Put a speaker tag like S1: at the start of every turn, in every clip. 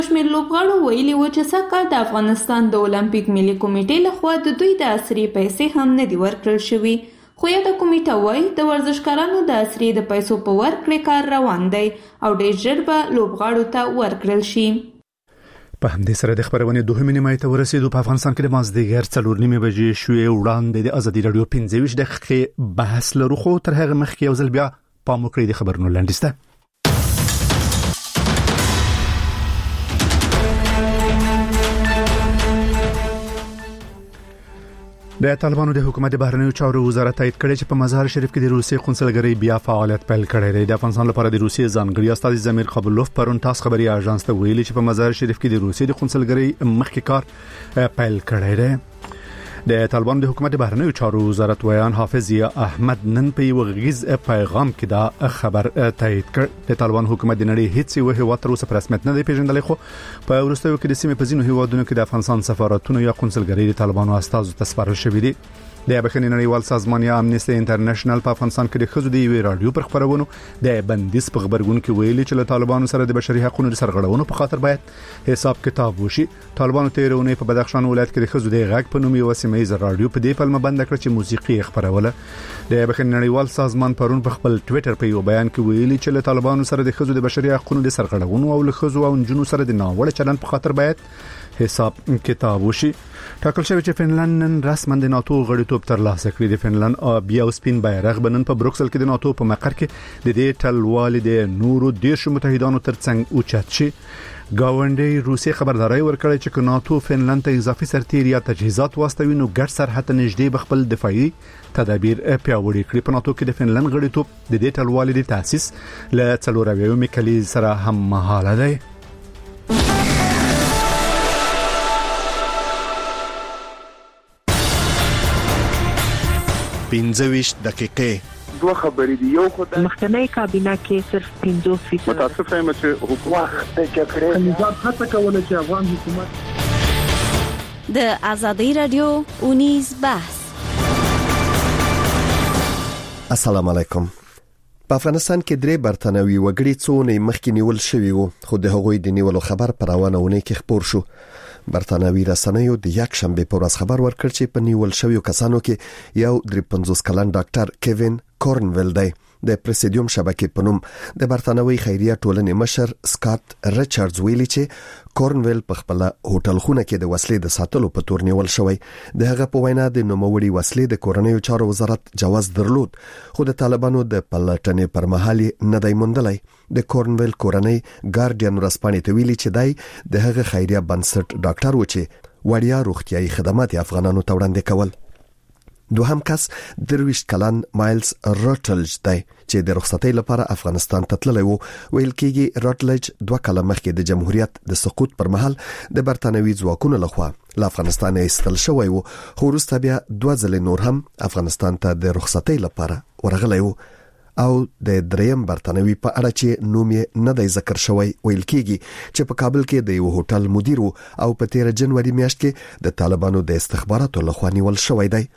S1: شمېر لوبغاړو ویلي و چې سږ کال د افغانستان د اولمپیک ملي کمیټې لخوا د دوی د عصري پیسې هم نه دي ورکړل شوي، خو یاده کمیټه وایي د ورزشکارانو د عصري د پیسو په ورکړې کار روان دی او ډېر ژر به لوبغاړو ته ورکړل شي.
S2: په همدې سره د خبرونې دوهمې نیمایي ته ورسېدو. په افغانستان کې د مازدیګر 4:30 بجې شوې. وړاندې د ازادي راډیو 25 دقیقې بحث لرو، خو تر هغه مخکې یو ځل بیا پام وکړئ د خبرونو لنډیز ته. د طالبانو د حکومت بهرنیو چارو وزارت تایید کړی چې په مزار شریف کې د روسي قونسلګرۍ بیا فعالیت پیل کړی دی. د افغانستان لپاره د روسي ځانګړي استازي زمیر قبولوف پرون تاس خبري اژانس ته ویلي چې په مزار شریف کې د روسي د قونسلګرۍ مخکې کار پیل کړی دی. د طالبانو د حکومت بهرنیو چارو وزارت ویان حافظ یا احمد نن په یو غږیز پیغام کې دا خبر تایید کړ. د طالبان حکومت د نړۍ هیڅ یو هیواد تر اوسه په رسمیت نه دی پیژندلی، خو په وروستیو کې د سیمې په ځینو هیوادونو کې د افغانستان سفارتونو یا قونسلګرۍ د طالبانو استازو ته سپارل شوي دي. د بخښنې نړیوال سازمان یا امنیستي انټرنیشنل په افغانستان کې د ښځو د یوې رادیو پر خبرونو د بندیز په خبرګون کې ویلي چې له طالبانو سره د بشري حقوقو د سرغړونو په خاطر باید حساب کتاب وشي. طالبانو تیرونه په بدخشان ولایت کې د ښځو د غږ په نوم یو سیمه رادیو په دې پلمه بند کړ چې موسیقي خبروله. د بخښنې نړیوال سازمان پرون په خپل ټوئیټر په یو بیان کې ویلي چې له طالبانو سره د ښځو د بشري حقوقو د سرغړونو او له ښځو او نجونو سره د ناوړه چلند په خاطر باید حساب کتاب وشي. ټاکل شوی چې فنلند نن رسما د ناتو غړیتوب ترلاسه کړي. د فنلند بیا سپین بیرغ بنن په بروکسل کې د ناتو په مقر کې د دې ټلوالې د نورو 10 متحدانو ترڅنګ اوچت شي. گاونډي روسي خبرداري ورکړه چې ناتو فنلند ته اضافي سرتیر یا تجهیزات واستوي نو ګډ سرحد نږدې بخپل دفاعي تدابیر پیاوړي کړي. په ناتو کې د فنلند غړیتوب د دې ټلوالې د تاسیس له 4 کلي سره هم مهاله دی. 25 دقیقې
S3: دوه خبرې دي. یو خو د
S4: مخکنی کابینه کې صرف 50%
S3: متاسفه یم چې حکومت د جګړې
S5: نظام هڅه کوله چې افغان حکومت
S6: د ازادي رادیو 19 بحث.
S7: السلام علیکم. په افغانستان کې درې برتانوي وګړي څونه مخکې نیول شوي وو، خو د هغوی د نیولو خبر پر روانه ونه کې خبر شو. برتانوي رسنیو د یک شنبه په ورځ خبر ورکړ چې په نیول شویو کسانو کې یو 53 کلن ډاکټر کیوین کورنویل دی. د پریسیډیوم شبکې په نوم د برتانوي خیریه ټولنې مشر سکاٹ ریچارډز ویلي چې کورنویل په خپل هوټل خونه کې د وسلې د ساتلو په تور نیول شوی. د هغه په وینا د نوموړي وسلې د کورنیو چارو وزارت جواز درلود، خو د طالبانو د پلټنې پر مهال نه دی موندلی. د کورنویل کورنۍ ګارډین ورځپاڼې ته ویلي چې دی د هغه خیریه بنسټ ډاکټر و چې وړیا روغتیايي خدمات افغانانو ته وړاندې کول. دوهم کس 23 کلن مایلز راټلج دی چې د رخصتۍ لپاره افغانستان ته تللی وو. ویل کېږي راټلج 2 کاله مخکې د جمهوریت د سقوط پر مهال د برتانوي ځواکونو لخوا له افغانستان ایستل شوی وو، خو وروسته بیا 2 ځله نور هم افغانستان ته د رخصتۍ لپاره ورغلی وو. او د دریم برتانوي په اړه چې نوم یې نه دی ذکر شوی، ویل کېږي چې په کابل کې د یو هوټل مدیر وو او په 13 جنوري میاشت کې د طالبانو د استخباراتو لخوا نیول شوی دی.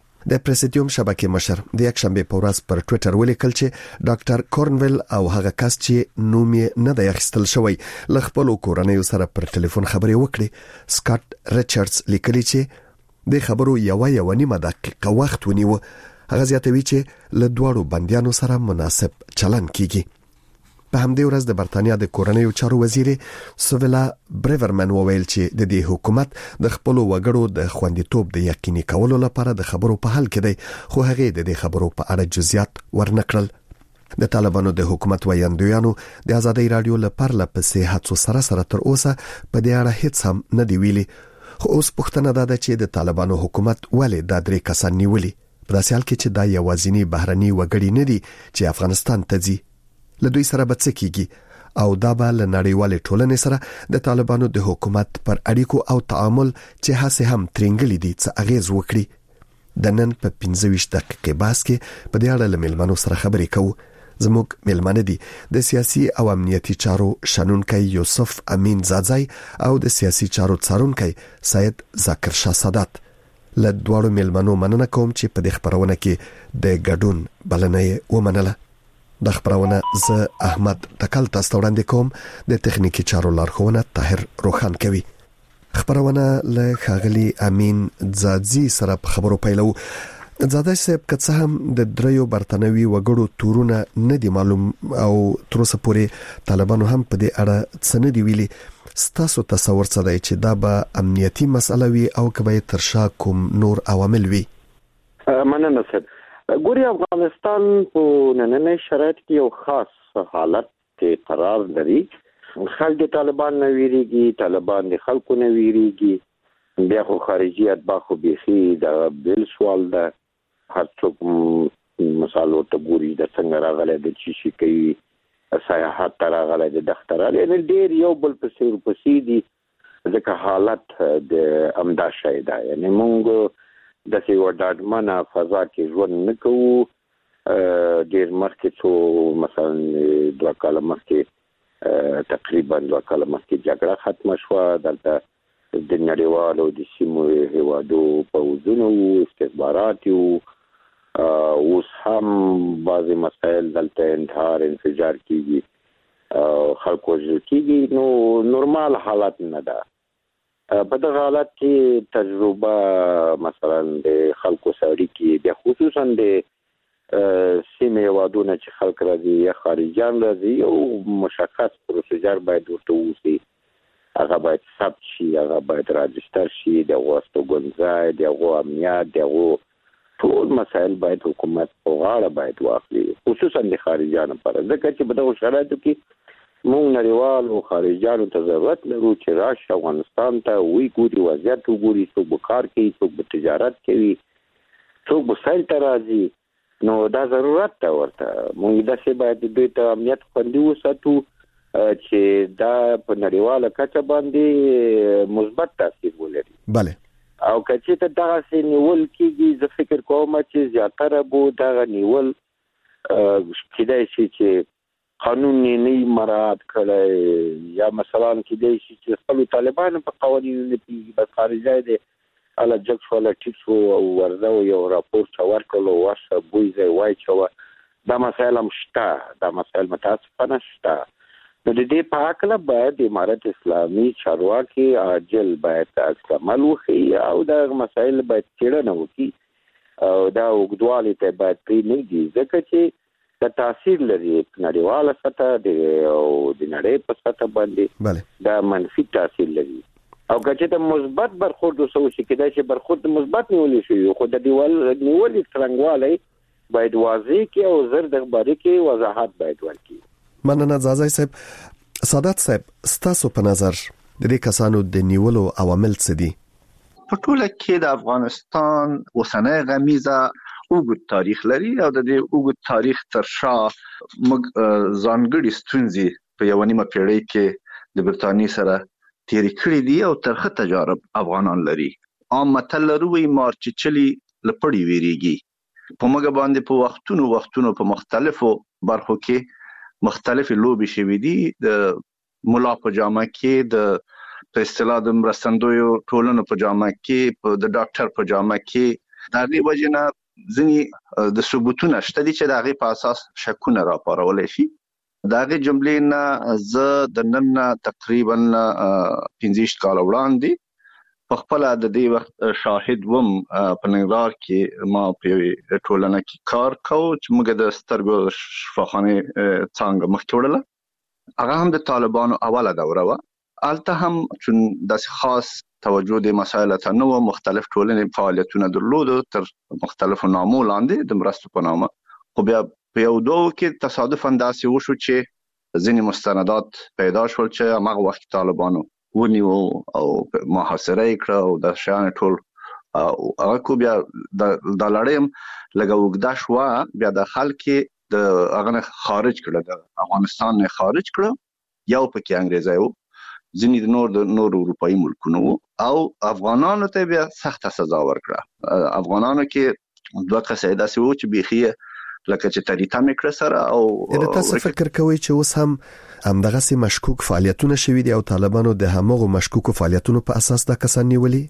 S7: د پریسیډیوم شبکې مشر د یک شنبه په ورځ پر ټوئیټر ولیکل چې ډاکټر کورنویل او هغه کس چې نوم یې نه دی اخیستل شوی له خپل کورنیو سره پر ټلیفون خبرې وکړې. سکاٹ ریچارډز لیکلي چې د خبرو یو نیمه دقیقه وخت ونیو. هغه زیاتوي چې له دوړو بندیانو سره مناسب چلن کیږي. په همدې ورځ د برتانیا د کورنیو چارو وزیر سویلا بریورمن وویل چې د دې حکومت د خپل وګړو د خوندیتوب د یقیني کولو لپاره د خبرو په حل کې دی، خو هغه د دې خبرو په اړه جزئیات ورنکړل. د طالبانو د حکومت ویاندویانو د ازادي رادیو لپاره لپسې هڅو سره تر اوسه په دې اړه هیڅ هم نه دی ویلي. خو اوس پوښتنه ده چې د طالبانو حکومت ولې دا 3 کسان نیولي، په داسې حال کې چې دا یوازینی بهرني وګړي نه دي چې افغانستان ته ځي. له دوی سره به څه کیږي او دا به له نړیوالې ټولنې سره د طالبانو د حکومت پر اړیکو او تعامل چې هڅه هم ترنګلې دي څه اغیز وکړي. د نن په 25 دقیقې باس کې په دې اړه له ملمنو سره خبرې کوو. زموږ ملمنه دي د سیاسي او امنیتي چارو شنونکي یوسف امین زادزای او د سیاسي چارو څارونکي سید ذکر شاه سادات. له دواړو ملمنو مننه کوم چې په دې خبرونه کې د ګډون بلنه ومنله. د خبرونه ز احمد تکل تاسو وړاندې کوم د تخنیکی چارو لارښوونه طاهر روخان کوي. خبرونه له خاغلی امین زادزی سره خبرو پیلو. زاده صاحب که څه هم د دریو برتانوي وګړو تورونه نه دي معلوم او تر اوسه پورې طالبانو هم په دې اړه څه نه دی ویلي، ستاسو تصور څه دی چې دا به امنیتي مسله وي او که به تر شا کوم نور عوامل وي؟
S3: مننه سر. ګوري افغانستان په نننۍ شرایط کې یو خاص حالت کې قرار لري. خلک د طالبان نه ویریږي، طالبان د خلکو نه ویریږي، بیا خو خارجي اتباع خو بيخي دا بل سوال ده. هر څوک مثالو ته ګوري د څنګه راغلي د چی شي کوي، سیاحت ته راغلي د دفتر راغلي، ډېر یو بل پسې دي. ځکه حالت د امدا شای ده، یعنی مونږ د څه وډاډمنه فضا کې ژوند نه کوو. ډېر مخکې څو مثلا 2 کال مخکې تقریبا 2 کال مخکې جګړه ختمه شوه. دلته د نړیوالو د سیمو هیوادو پوځونه او استخبارات اوس هم بعضې مسایل دلته انتحار انفجار کیږي، خلکو وژل کیږي. نو نورمال حالت نه ده. په دغه حالت کې تجربه مثلا د خلکو سره کې بیا خصوصا د سیمې هیوادونه چې خلک راځي یا خارجيان راځي او مشخص پروسیجر باید ورته وشي، هغه باید ثبت شي، هغه باید راجستر شي، د واستوګنځای د امنیت د ټول مسایل باید حکومت په غاړه باید واخلي، خصوصا د خارجيانو لپاره. ځکه چې په دغه شرایطو کې مونږ نړیوال او خارجيانو ته ضرورت لرو چې راشي افغانستان ته وی ګوري، وضعیت وګوري، څوک به کار کوي، څوک به تجارت کوي، څوک به سیل ته راځي. نو دا ضرورت ده ورته. مونږ داسې باید دوی ته امنیت خوندي وساتو چې دا په نړیواله کچه باندې مثبت تاثیر ولري.
S7: بله.
S3: او کچې ته دغه نیول کېږي، زه فکر کوم چې زیاتره به دغه نیول کېدای شي چې قانون نه مراعات کړي، یا مثلا کېدای شي چې خپل طالبان په قوانینو کې بس خارجي دي اله جګ شو له ټیټ شو او ورته یو راپورټ ورکړلو ورشه بوزي وای چې دا مسائل هم شته، دا مسائل متاسفانه شته. نو د دې په اړه باید د امارت اسلامي چارواکي عاجل باید عمل وکړي او دا مسائل باید څېړنه وکړي او دا وګړي ته باید پرې نه دي، ځکه چې د تاثیر لري نړیواله سطح او د نړۍ په سطح باندې دا منفي تاثیر لري. او که چې د مثبت برخورد وسو شي کېدای شي برخورد مثبت نیول شي، خو د دیوال نیول څنګهوالی باید واضح کې او زر د خبرې کې وضاحت باید ورکړي.
S7: مننه زازای صاحب. سادات صاحب، ستاسو په نظر د دې کسانو د نیولو عوامل څه دي؟
S8: په ټوله کې د افغانستان اوسنۍ غمیزه اوږد تاریخ لري او د دې اوږد تاریخ تر شا موږ ځانګړي ستونزې په یو نیمه پیړۍ کې د برتانیې سره تیرې کړې دي او ترخه تجارب افغانان لري. عام متل لرو وی مارچ چلی لپړی ویریږي. په موږ باندې په وختونو په مختلفو برخو کې مختلف لوبي شوي دي. د مولا په جامه کې، د په اصطلاح د مرستندویو ټولنو په جامه کې، د ډاکټر په جامه کې، د دې وجنه ځنی د ثبوتونه شته دي چې د هغه په اساس شکونه راپارول شي. د هغه جملې نه زه د نن تقریبا 15 کال وړاندې په خپل د دې وخت شاهد وم. په ننګرهار کې ما په ټولنه کې کار کوم چې موږ د سترګو شفاخانه څنګه مخکې وړله. هغه هم د طالبانو اوله دوره و. البته هم چون د خاص توجه د مسایل ته نو مختلف ټولنې فعالیتونه درلودو تر مختلفو نامو لاندې د مرستو په نامه. خو بیا په یو دوه کې تصادفاً داسې وشو چې ځینې مستندات پیدا شول چې هغه وخت طالبانو ونیو او محاصره یې کړه او د شان ټول هغه کو بیا د لړیم لګه وګدا شو. بیا د خلک د هغه خارج کړه، د افغانستان نه خارج کړه. یو پکې انګریزای وو، ځینې د نور اروپایي ملکونو او افغانانو ته بیا سخته سزا ورکړه. افغانانو کې دوه کسې داسې وو چې بيخي لکه چې تاریخ میکړه سره او
S7: تاسو فکر کوئ چې اوس هم دغه سي مشکوک فعالیتونه شوي دي او طالبانو د همغو مشکوکو فعالیتونو په اساس دا کسان نیولي؟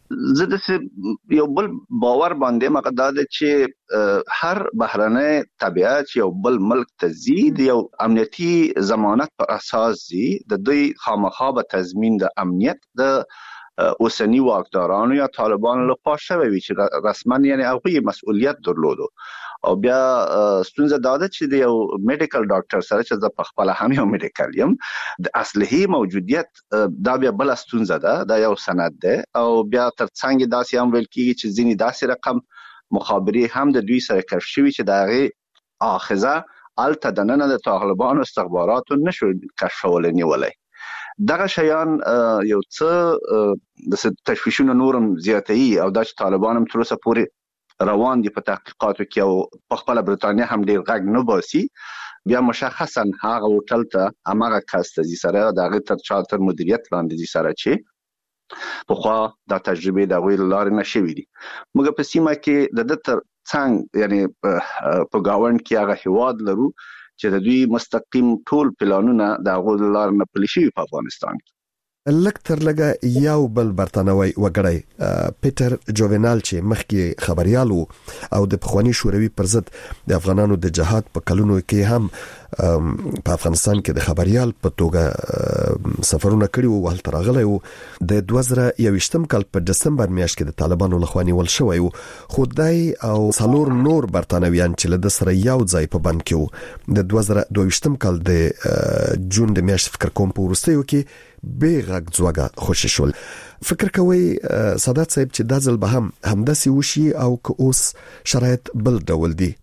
S8: زه د یو بل باور باندې مقدار چې هر بهرنۍ تبعیت یو بل ملک ته زید یو امنیتي ضمانت پر اساس زی د دوی خامخا به تضمین د امنیت د اوسنی واکدارانو یا طالبانو لخوا شوی وي چې رسما یعنی هغه مسؤلیت درلودو او بیا ستونزه دا ده چې د یو میډیکل ډاکټر سره چې د خپل هم یو میډیکل یم د اصلي موجودیت دا بیا بل ستونزه ده دا یو سند ده او بیا ترڅنګ داسې هم ویل کیږي چې ځینې داسې رقم مخابري هم د دوی سره کشف شوی چې دغه اخذه الته د نن د طالبانو استخباراتو نشو کشفول نیولای دغه شیان یو څه د تشویشونو نورم زیاتوي او د طالبانو تر اوسه پورې روان دي په تحقیقاتو کې او په خپل برتانیا هم ډیر غږ نه باسي بیا مشخصا هغه هوټل ته هغه کس ته سره د تر چارتر مدیریت لاندې سره چې په خوا د تجربه د غوړ لار نشوي دي موږ په سیمه کې د تر څنګه یعنی په گاوند کې هغه هواد لرو چې د دوی مستقیم ټول پلانونه د غوړ لار نه پلي شي په افغانستان کې
S7: لکتر لګه یو بل برتانوي وګړی پیټر جوونال چې مخکې خبريالو او د پخوانی شوروي پر ضد د افغانانو د جهاد په کلونو کې هم په افغانستان کې د خبريال په توګه سفرونه کړي وو ول ترغلې وو د 2021م کال په دسمبر میاشت کې د طالبانو لخوا نیول شوی وو خدای او څلور نور برتانویان چې له سره یو ځای په بند کې وو د 2022م کال د جون د میاشت فکر کوم په ورستیو کې بیغږ ځوګه خوشی شول فکر کوي سادات صاحب چې د ځل به هم همداسي وشي او که اوس شرایط بل ډول دي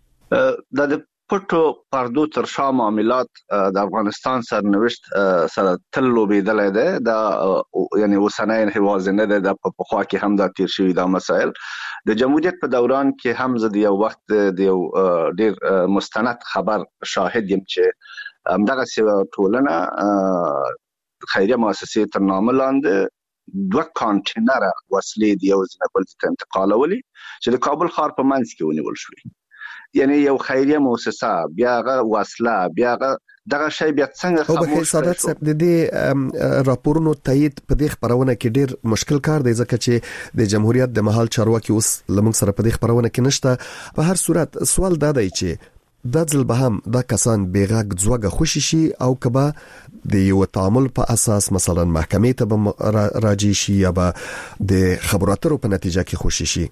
S8: د پټو پردو تر شا معاملات د افغانستان سرنوشت سره تل لوبېدل دي دا یعنی وسنۍ هوازنه ده د په خوا کې هم د تیر شوی د مسائل د جمهوریت په دوران کې هم زه د یو وخت د یو ډیر مستند خبر شاهد یم چې همدغه ټولنه خیریه مؤسسې تر نامه لاندې 2 کانټینر وسلې دی او ځنبل ته انتقالولي چې د کابل ښار په منځ کې ونیول شوې یعنی یو خیریه مؤسسه بیا غ وسله بیا دغه شی بیا څنګه
S7: خاموش او په سادات صاحب د دې راپورونو تایید په دې خبرونه کې ډیر مشکل کار دی ځکه چې د جمهوریت د محل چارواکي اوس لمن سره په دې خبرونه کې نشته په هر صورت سوال دا دی چې د ځل به هم د کسان بیغږ ځوګه خوشي شي او کبا د یو تعامل په اساس مثلا محکمې ته به راځي شي یا به د خبراتو په نتیجه کې خوشي شي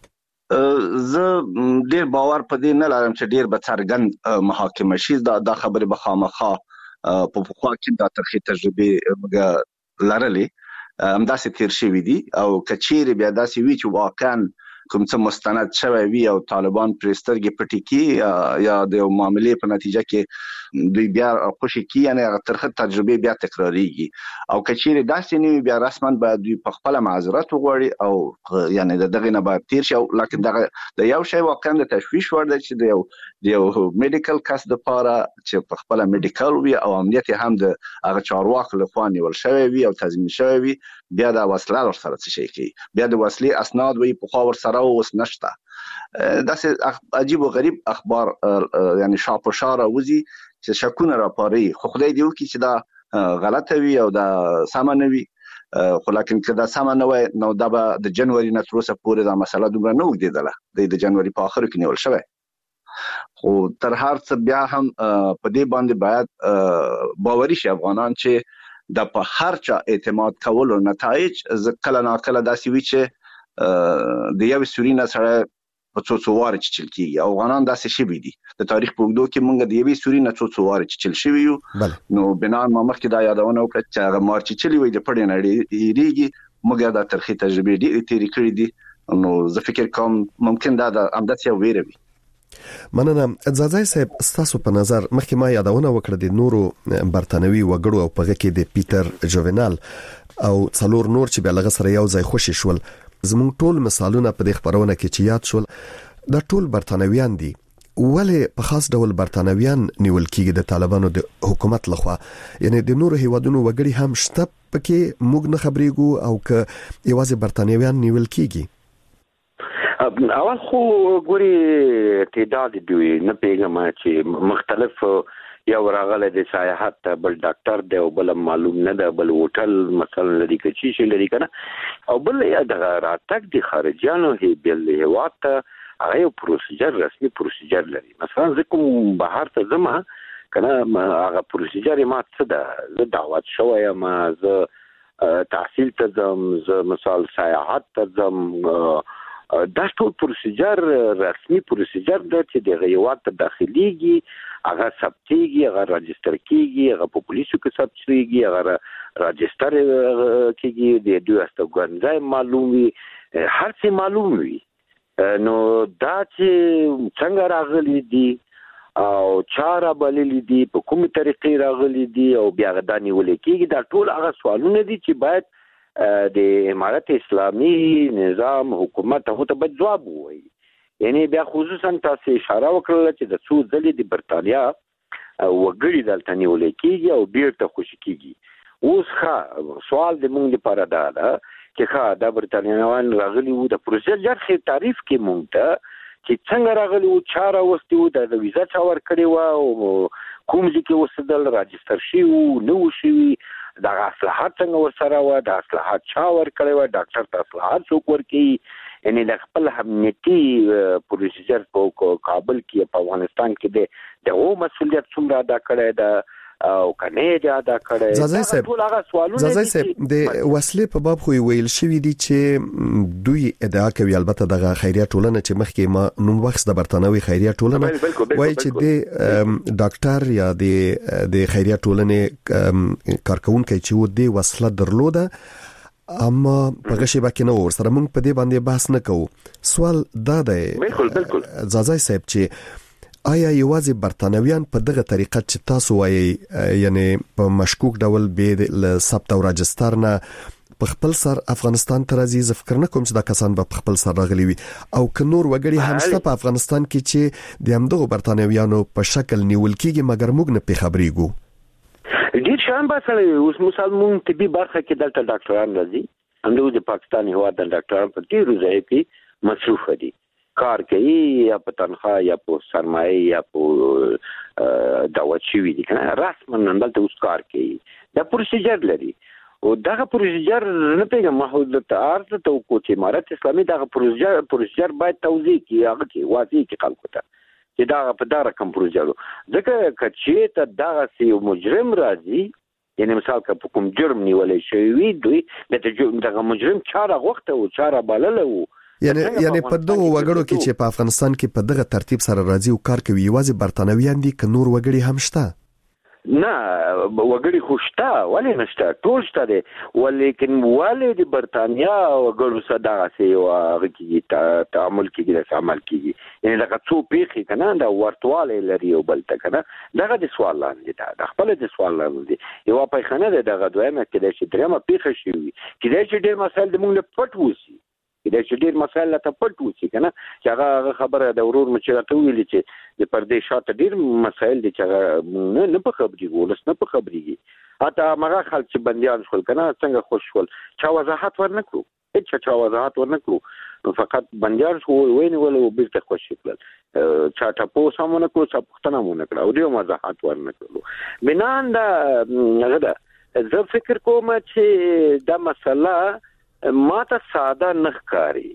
S8: زه ډیر باور په دې نه لرم چې ډیر به څرګند محاکمه شي دا خبره به خامخا په خوا کې د ترخی تجربه لرلې همداسې تیر شوی دي او کچېری بیا داسې وی چې واقعا کوم څه مستند شوی وي او طالبان پرسترګي پټی کی یا د معاملې په نتیجه کې دوی بیا خوشي کی یعنی ترخه تجربه بیا تکراریږي او کچېری داسې نیو بیا رسما به دوی په خپل معذرت وغوړي او یعنی دغه نه به تیر شي لکه دغه د یو شی واقعا د تشویش ورده چې د یو میډیکل کس د پاره چې په خپل میډیکل وي او امنیت هم د هغه چارواکو لخوا نیول شوی وي او تضمین شوی وي بیا د وسله سره څه شي کوي بیا د وسلې اسناد وي په خاور سره اوس نشته داسې عجیب او غریب اخبار یعنی شاپ و شاره وزي چې شکونه را پاري خو خدای دې وکړي چې دا غلطه وي او دا سم نه وي خو لکه که دا سم نه وي نو دا به د جنوري نه تر اوسه پورې دا مسله دومره نه وګدیدله د جنوري په اخر کې نیول شوی خو تر هر څه بیا هم په دې باندې باید باوري شي افغانان چې د په هر چا اعتماد کولو نتایج کله ناکله داسې وي چې د یو سوري نه سره په څو واره چې چل کیږي افغانان داسې شي دي د تاریخ په وګړو کې مونږ د یوې سوري نه څو واره چې چل شوی یو نو بنا ما مخکې دا یادونه وکړه چې هغه مارچ چلی وي د پړې نړۍ ریږي موږ دا ترخی تجربه دي تیری کړی دي نو زه فکر کوم ممکن دا امدادي ویره وي
S7: مننه ځاځای صاحب ستاسو په نظر مخکې ما یادونه وکړه د نورو برتانوي وګړو او په کې د پیټر جوونال او څلور نور چې بلغه سره یو ځای خوشی شول زموږ ټول مثالونه په دې خبرونه کې چې یاد شول د ټول برتانویان دي ولې په خاص ډول برتانویان نیول کېږي د طالبانو د حکومت لخوا یعنی د نورو هیوادونو وګړي هم شته پکې موږ نه خبرېګو او که یوازې برتانویان نیول کېږي
S3: اول خو ګوري تعداد دوی نه پیغام چې مختلف یو راغله د سیاحت بل ډاکټر دی او بل معلوم نه ده بل هوټل مثلا لري کې شي لري کنه او بل د راتګ د خارجيانو هي بل هوات هغه یو پروسیجر رسمي پروسیجر لري مثلا زه کوم بهر ته ځم کنه هغه پروسیجر ما څه ده زه دعوت شوی ما زه تحصیل ته ځم زه مثال سیاحت ته ځم دا ټول پروسیجر رسمي پروسیجر د چې د غیوات داخليږي هغه ثبتيږي هغه راجستر کیږي هغه په پولیسو کې ثبتيږي هغه راجستر کیږي د دوی استګنځای معلوم وي هر څه معلوم وي نو دا چې څنګه راغلي دي او چاره بللی دي په کومه طریقې راغلي دي او بیا غداني ولیکيږي دا ټول هغه سوالونه دي چې باید د امارت اسلامي نظام حکومت ته ته جواب وایي یعنی بیا خصوصا تاسو اشاره وکړه چې د څو ځلې د برتانیا وګړي دلته نیول کېږي او بیرته خوشی کېږي اوس سوال د مونږ لپاره دا ده چې دا برتانیایان راغلي وو د پروسیجر خې تعریف کې مونږ ته چې څنګه راغلي وو چاره وستي وو د ویزا چا ور کړی وو کوم ځکه وسدل راجستر شي وو نو شي دا اصلاحات څنګه ورسره و د اصلاحات چا ور کړی و ډاکټر ته اصلاحات څوک ورکي یعنی د خپل امنیتي پروسیجر په کابل کې په افغانستان کې د او مسولیت څومره ادا کړی دا او کنه ادا کړی ټول هغه سوالونه
S7: د وسلې په باب خو ویل شوی دي چې دوی ادعا کوي البته د خیریه ټولنه چې مخکې ما نوم وخت د برتانوي خیریه ټولنه وایي چې د ډاکټر یا د خیریه ټولنې کارکونکو چې د وسله درلوده اما په غشي باندې نو ورسره موږ په دې باندې بحث نه کوو سوال دا دی
S3: بالکل
S7: زازای صاحب چې آیا یوازې برتانویان په دغه طریقه چې تاسو وایي یعنی په مشکوک ډول به ل ثبت او راجستر نه په خپل سر افغانستان ته راځي فکر نه کوم چې دا کسان به خپل سر راغلي وي او ک نور وګړي هم شته په افغانستان کې چې د همدغه برتانویانو په شکل نیول کېږي مګر موږ نه په خبرېګو
S3: ډیر شان باسل اوس مسلمان طبي برخه کې دلته ډاکټران راځي همدغه د پاکستان هیواد د ډاکټرانو په ډیرو ځای کې مصروف دي کار کوي یا په تنخواه یا په سرمایه یا په دعوت شوی دي کنه رسما دلته اوس کار کوي دا پروسیجر لري او دا پروسیجر نه پیګه محدود تعارض ته کو چې امارت اسلامي دا پروسیجر باید توضیح کی هغه کې واضح کی خلکو ته چې دا په دا رقم پروسیجر ځکه چې ته دا سی مجرم راځي یعنی مثال که کوم جرم نیولې شوی دوی دغه مجرم چاره غوښته او چاره بلله وو
S7: یعنی په دغه وګړو کې چې په افغانستان کې په دغه ترتیب سره راځي او کار کوي یوازې برتانویان دي که نور وګړي هم شته
S3: نه وګړي خوشته ولې نشته ټول شته دي ولیکن ولې د برتانیا وګړو صدا سي او هغه کې تعامل کېږي د عمل کېږي یعنی دا څو پیخي کنه دا ورتواله لري او بل ته کنه دغه د سوال لاندې دا خپل د سوال لاندې یو په خانه دغه دویمه کې چې درېمه پیخه شي کې چې ډېر مسایل د موږ له پټ وسی دا چې ډېر مسایل ته پټ وسی کنه چې هغه خبره د ورور مچ راته ویل چې د پردې شاته ډېر مسایل دي چې نه په خبري ولس نه په خبري اته هغه خلک چې بنديان شول کنه څنګه خوش شول چا وضاحت ورنکړو هیڅ چا وضاحت ورنکړو فقط بنديان شو ویني ول او بیرته خوش شول چا ټاپو سمونه کو څه پښتنه مونږ کړو او دې وضاحت ورنکړو بنان دا هغه زه فکر کوم چې دا مسله ما ته ساده نخکاری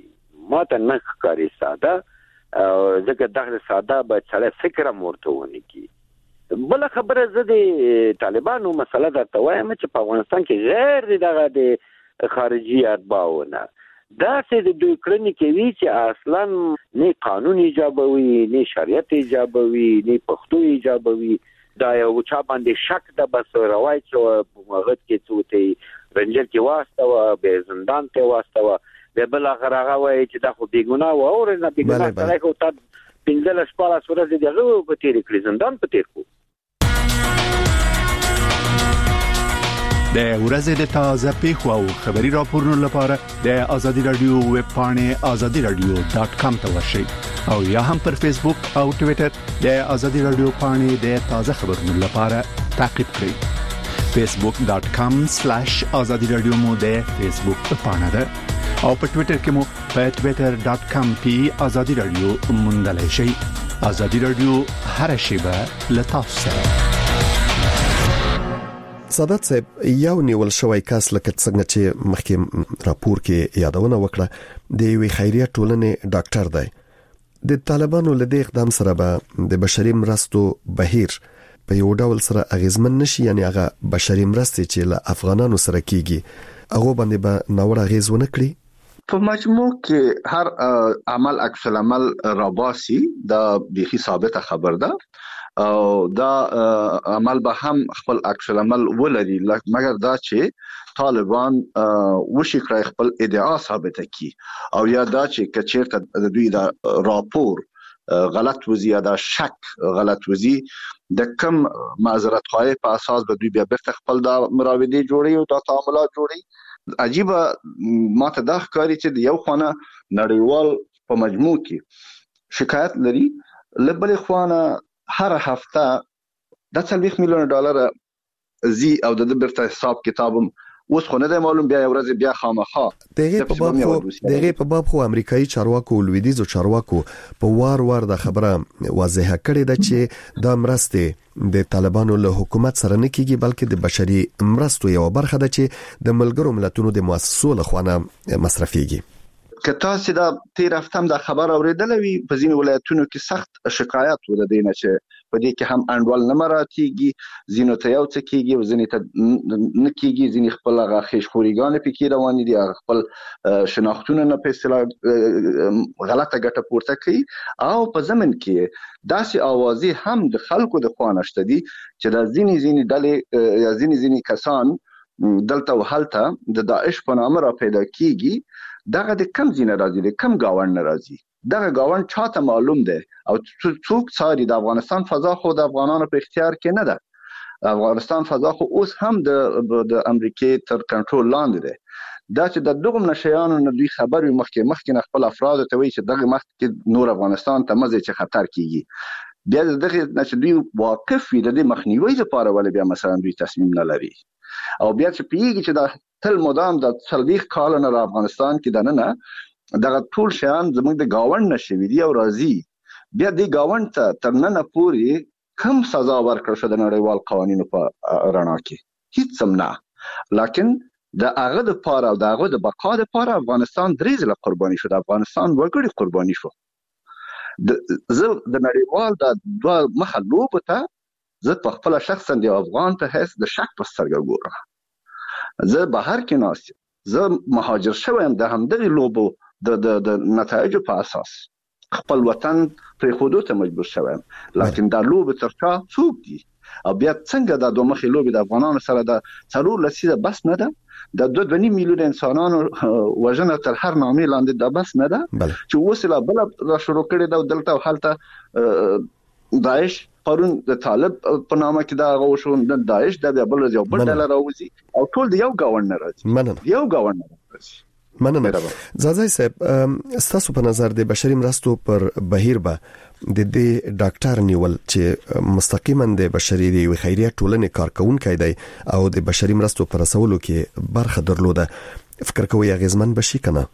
S3: ساده ځکه دغه ساده به چاله فکر مرته ونی کی بل خبره زه د طالبانو مسله درته وایم چې په افغانستان کې غیر دغه د خارجي اتباعونه دا چې د دوی کړنې کوي چې اصلا نه قانون ایجابوي نه شریعت ایجابوي نه پښتو ایجابوي دا یو چا باندې شک د بس روایت چې هغه کې څوته رنجر کې واسطه و به زندان ته واسطه و به بل اخر هغه وای چې دا خو بیګونه و او نه بیګونه سره کو تا پنځل شپاله سره دغه په تیر کې زندان په تیر کو
S2: د ورځې د تازه پیښو او خبري راپورونو لپاره د ازادي رادیو ویب پاڼې azadiradio.com ته ورشئ او یا هم پر فیسبوک او ټوئیټر د ازادي رادیو پاڼې د تازه خبرونو لپاره تعقیب کړئ facebook.com/azadiradio مو د فیسبوک پاڼه ده او په ټوئیټر کې مو په twitter.com/azadiradio موندلای شئ ازادي رادیو هر شیبه له تاسو سره
S7: سادات صاحب یو نیول شوی کس لکه څنګه چې مخکې راپور کې یادونه وکړه د یوې خیریه ټولنې ډاکټر دی. د طالبانو له دې اقدام سره به د بشري مرستو بهیر په یو ډول سره اغیزمن نشي، یعنی هغه بشري مرستې چې له افغانانو سره کیږي هغه باندې به نوړ اغیز ونه کړي.
S8: په مجموع کې هر عمل عکس العمل راباسي دا بيخي ثابته خبر ده او دا عمل به هم خپل عکس العمل ولري، مګر دا چې طالبان وشي کړی خپل ادعا ثابته کی او یا دا چې کچیرته د دوی دا راپور غلط وزي یا دا شک غلط وزي د کم معذرت خواهی په اساس به دوی بیا بیرته خپل دا مراودې جوړي او دا تعاملات جوړي. عجیب ماته دا ښکاري چې د یو خانه نړیوال په مجموع کې شکایت لري، لبل خانه هر هفته د $40 میلیون زی او د برته حساب کتابم اوس خو نه د معلوم بیا ورځ بیا خامخا
S7: دغه په باب خو امریکایي چارواکو لویدیزو چارواکو په وار د خبره واضحه کړې ده چې د مرستې د طالبانو له حکومت سره نه کیږي بلکې د بشري مرستو یو برخه ده چې د ملګرو ملتونو د مؤسسو له خوا مصرفيږي.
S8: که تاسو دا تیر هفته هم دا خبر اوریدل وی په ځینې ولایتونو کې سخت شکایت ولدینه چې په دې کې هم انډول نه مراتيږي، ځینو ته یو څه کیږي او ځینې ته نه کیږي، ځینې خپل هغه خېشخوريګان پکې روان دي، خپل شناختونه نه په اصطلاح غلطه ګټه پورته کوي او په زمن کې داسې اوازې هم د خلکو د خوانشته دي چې د ځینې ډلې یا ځینې کسان دلته وهلته د داعش په نامه را پیدا کیږي. دغه د کم زینه راځي، د کم گاوند ناراضي، دغه گاوند چاته معلوم ده او څوک څاري. د افغانستان فضا خو د افغانانو په اختیار کې نه ده، افغانستان فضا خو اوس هم د امریکای تر کنټرول لاندې ده. دا چې د دغه نشيانو نه دوی خبر مخکې خپل افراد ته وایي چې دغه مخکې نور افغانستان ته مزه چې خطر کیږي، بیا دغه چې دوی واقف وي د مخنیوي لپاره ول بیا مثلا دوی تصمیم نه لري او بیا چې پیږي چې دا تل مدام د 40 کال نه افغانستان کې دنه دغه ټول شیان زموږ د گاوند نشوي دی او راضي بیا د گاوند ته تر نن پوري کم سزا ورکړل شو د نړیوال قوانینو په رڼا کې هیڅ هم نه، لکن د هغه د پاره او د هغه د بقا د پاره افغانستان درې ځله قرباني شو، د افغانستان وګړي قرباني شو. د نړیوال د دوه مخه لوبه ته زه په خپل شخصا د افغان په حیث د شک په سترګه ګورم. زه بهر کې ناست، زه مهاجر شوم د همدغه لوبو د نتایج په اساس خپل وطن پرې خودو ته مجبور شوم، لکن دا لوبه ترڅا څوک دي او بیا څنګه د دوه مخې لوبه د افغانانو سره د څلور لسیزه بس نه ده، د 2.5 میلیون انسانانو وژنه تر هر نامې لاندې د بس نه ده چې وسله بل را شروع کړي دا دلته حالت داعش پرون د طالب په نامه کې دا غوښون د داعش د بل یو بل ډله راوځي او ټول د یو گاوند راځي، یو گاوند راځي.
S7: مننه. زازای صاحب ستاسو په نظر د بشري مرستو پر بهیر به د دې ډاکټر نیول چې مستقیما د بشري دی خیریه ټولنې کارکونکي دی او د بشري مرستو پر رسولو کې برخه درلوده، فکر کوي اغیزمن بشي کنه؟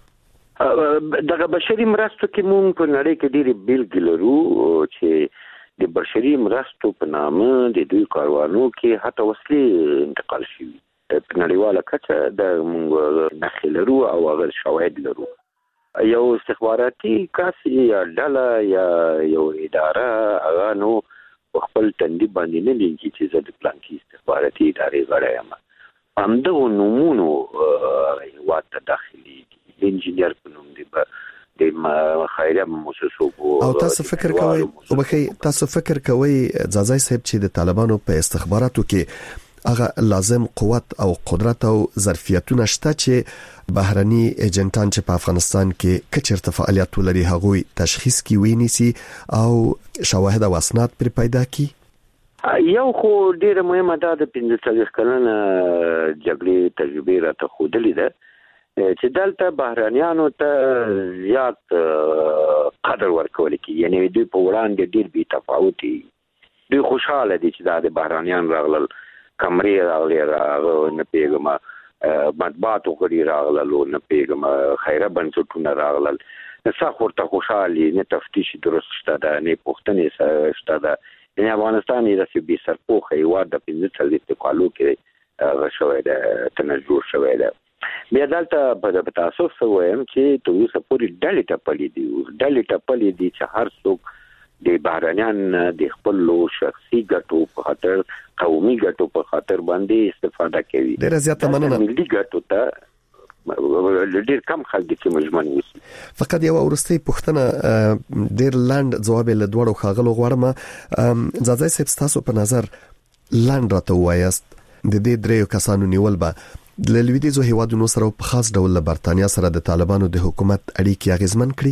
S3: دغه بشري مرستو کې مونږ په نړۍ کې ډېری بیلګې لرو چې د بشري مرستو په نامه د دوی کاروانو کې حتی وسلې انتقال شوي په نړیواله کچه د موږ نښې لرو او هغه شواهد لرو. یو استخباراتي کس یا ډله یا یو اداره هغه نو په خپل تندي باندې نه لیکي چې زه د پلانکي استخباراتي ادارې غړی یم، همدغو نومونو هېواد ته داخلېږي، د انجینر په نوم دی د خیریه مؤسسو
S7: او تاسو فکر کوئ تاسو فکر کوئ ځاځای صاحب چې د طالبانو په استخباراتو کې هغه لازم قوت او قدرت او ظرفیتونه شته چې بهرني ایجنټان چې په افغانستان کې کچرته فعالیت ولري هغوی تشخیص کی ویني او شواهد او اسناد پر پیدا کی؟
S3: یو خو ډیره مهمه ده د 45 کلنه جګړې تجربه راته خودلې ده چې دلته بهرانيانو ته زیات قدر ورکول کی، یعنی دوی په وړاندې ډیر بي تفاوتي، دوی خوشاله دي چې د بهرانيان راغلل، کمرې راغلي نه پیغام مطبوعاتو غړي راغلل نه پیغام خیره بنسټونه راغلل، څخه ورته خوشالي نه تفتیش درست شته ده نه پوښتنې شته ده. یعنی افغانستان یې د بي سرپوخه یو د 15 کالو کې شوی ده تنجور شوی ده. بیا دلته په تاسو سره وایم چې تاسو پوری ډلې ټپلې دي چې هر څوک د بهرانيان د خپل شخصي ګټو په خاطر قومي ګټو په خاطر باندې استفاده کوي.
S7: ډېر زیاته مننه.
S3: ملي ګټو ته ډېر کم خلک چې مجمن وسی.
S7: فقط یو ورستۍ پوښتنه ډېر لاند جواب له دوړو خاغلو غواړم. ځاځي صاحب تاسو په نظر لاند راته وایست د دې دریو کسانو نیول به د لویدیزو هیوادونو سره په خاص ډول برتانیا سره د طالبانو د حکومت اړیکې اغیزمن کړي؟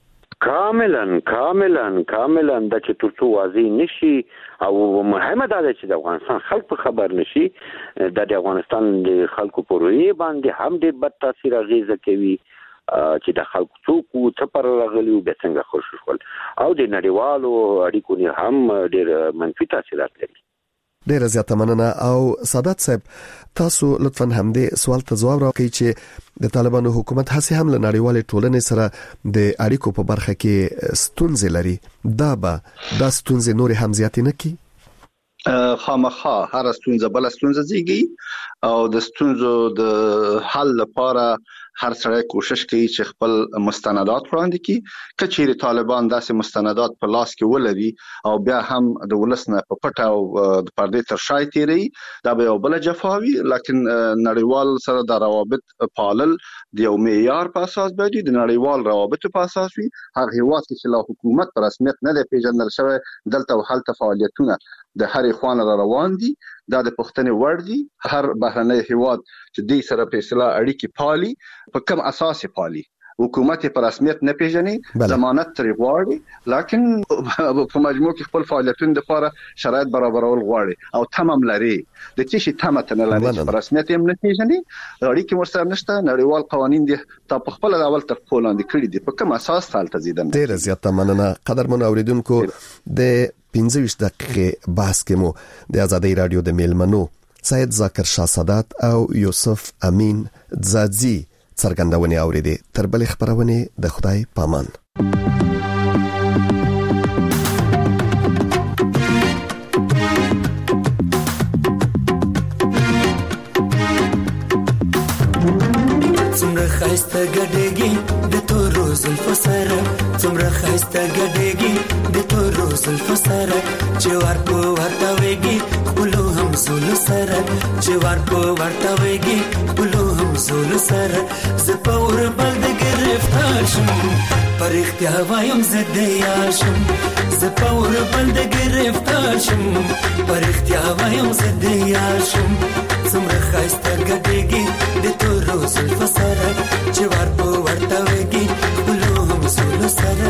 S7: کاملا
S3: د چې تاسو واضح نشي او مهمه ده چې د افغانستان خلک په خبر نشي د افغانستان د خلکو په رویه باندې هم ډېر بد تاثیر اغیزه کوي چې د خلکو څوک څه پر راغلی او څنګه خوشو شول او د نړیوالو اړیکو نه هم ډېر منفي تاثیرات لري.
S7: ډېر زیاته مننه. او سادات صاحب تاسو لطفاً همدې سوال ته جواب راکړئ چې د طالبانو حکومت هڅه هم له نړیوالې ټولنې سره د اړیکو په برخه کې ستونزې لري. دا ستونزې نور هم زیات نه کی؟
S8: خامخا هر ستونزه بل ستونزه زیږي او د ستونزو د حل لپاره هر سړی کوشش کوي چې خپل مستندات وړاندې کړي. کچېری طالبان داسې مستندات په لاس کې ولري او بیا هم د ولسنه په پټه او د پردې تر شای تیری دا به یو بل جفاوي. لکن نړیوال سره د روابط پالل د یو معیار په اساس باندې د نړیوال روابط په اساس وي. هغه هیواد چې له حکومت پر رسمیت نه دی پیژندل شوی دلته حل فعالیتونه د هر خوانه را روان دي. دا د پښتنې وړ دي. هر بهرنی هیواد چې د سره په اصطلاح اړیکې پالي په کوم اساس پالي حکومت په رسمیت نه پیژني ضمانت ترې غواړي لکن په مجموع کې خپل فعالیتونه د لپاره شرایط برابرول غواړي او تمام لري د چې شي تمته نه لري په رسمیت هم نه پیژني اړیکې ورسره نشته. نړیوال قوانین دي په خپل اول تر پولاند کړی دي په کوم اساس حالت زیدم.
S7: ډېر زیاته مننه. قدرمن اوریدونکو د 15 دقیقې بحث کې مو د آزادۍ رادیو د میلمنو سید ذاکر شاه سادات او یوسف امین ځاځي څرګندونې اوریدې. تر بلې خبرونه د خدای پامان.
S9: څومره خاسته ګډېږي د تورو زلفو سره څومره خاسته ګډېږي د تورو زلفو سره چې ورکو ورته وېږي خپلو هم زولو سره چې ورکو ورته وېږي خپلو هم زولو سره زه په اوربل د ګرفتار شم پر اختیار وایم زه د یار شم زه په اوربل د ګرفتار شم پر اختیار وایم زه د یار شم څومره خاسته ګډېږي د تورو زلفو سره چې ورکو ورته وېږي خپلو هم زولو سره.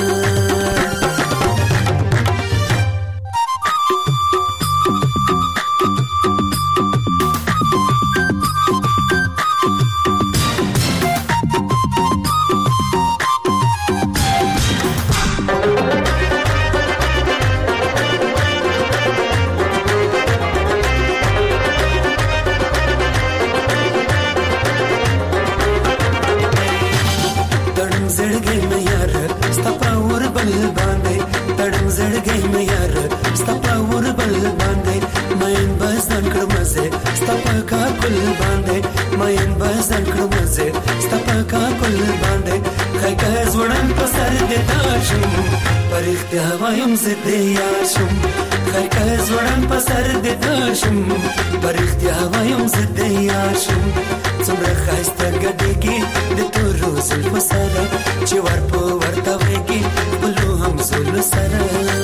S9: وایم زه د یار شم خیر که زوړم په سر د داشم پر اختیار وایم زه د یار شم څومره ښایسته ګډېږي د تورو زلفو سره چې ورپو ورته وېږي خپلو همزولو سره.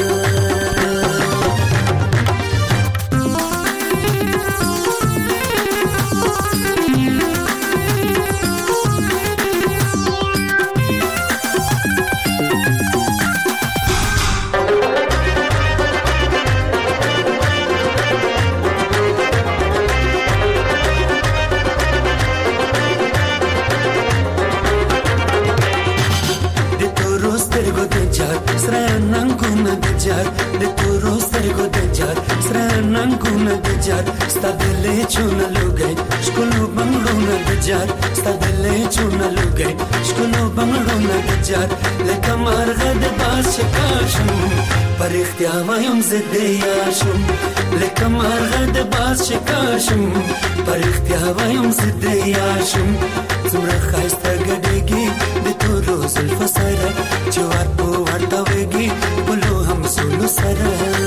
S9: چونه لوګي شکلو بنگړونه د جار ستدلې چونه لوګي شکلو بنگړونه د جار لکه مرغه د باز شکار شم پر اختیار وایم زه د یار شم لکه مرغه د باز شکاشم پر اختیا وایم زد یاشم څومره خایسته ګډېږي د تورو زلفو سره چې ور په ورته وږي بلو هم سولو سره